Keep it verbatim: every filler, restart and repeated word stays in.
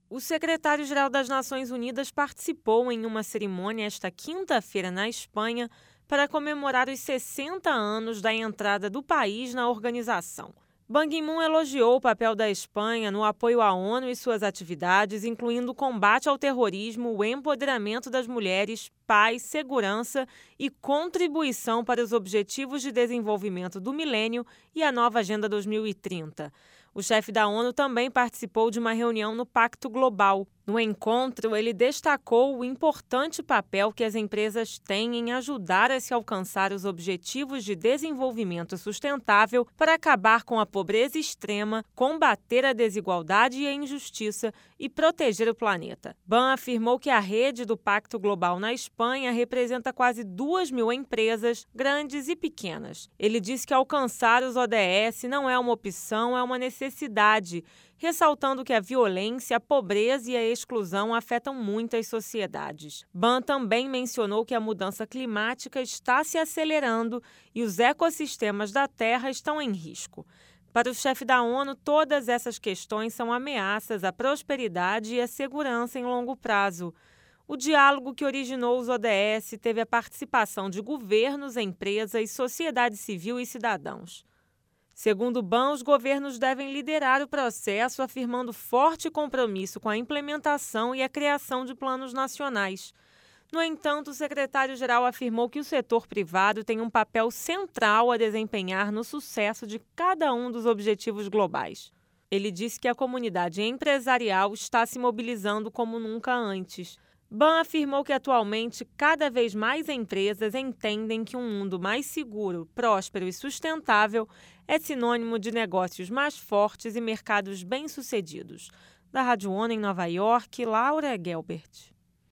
O secretário-geral das Nações Unidas participou em uma cerimônia esta quinta-feira na Espanha para comemorar os sessenta anos da entrada do país na organização. Ban Ki-moon elogiou o papel da Espanha no apoio à ONU e suas atividades, incluindo o combate ao terrorismo, o empoderamento das mulheres, paz, segurança e contribuição para os Objetivos de Desenvolvimento do Milênio e a nova Agenda dois mil e trinta. O chefe da ONU também participou de uma reunião no Pacto Global. No encontro, ele destacou o importante papel que as empresas têm em ajudar a se alcançar os Objetivos de Desenvolvimento Sustentável para acabar com a pobreza extrema, combater a desigualdade e a injustiça e proteger o planeta. Ban afirmou que a rede do Pacto Global na Espanha representa quase duas mil empresas, grandes e pequenas. Ele disse que alcançar os O D S não é uma opção, é uma necessidade, ressaltando que a violência, a pobreza e a exclusão afetam muitas sociedades. Ban também mencionou que a mudança climática está se acelerando e os ecossistemas da Terra estão em risco. Para o chefe da ONU, todas essas questões são ameaças à prosperidade e à segurança em longo prazo. O diálogo que originou os O D S teve a participação de governos, empresas, sociedade civil e cidadãos. Segundo Ban, os governos devem liderar o processo, afirmando forte compromisso com a implementação e a criação de planos nacionais. No entanto, o secretário-geral afirmou que o setor privado tem um papel central a desempenhar no sucesso de cada um dos objetivos globais. Ele disse que a comunidade empresarial está se mobilizando como nunca antes. Ban afirmou que atualmente cada vez mais empresas entendem que um mundo mais seguro, próspero e sustentável é sinônimo de negócios mais fortes e mercados bem-sucedidos. Da Rádio ONU em Nova York, Laura Gelbert.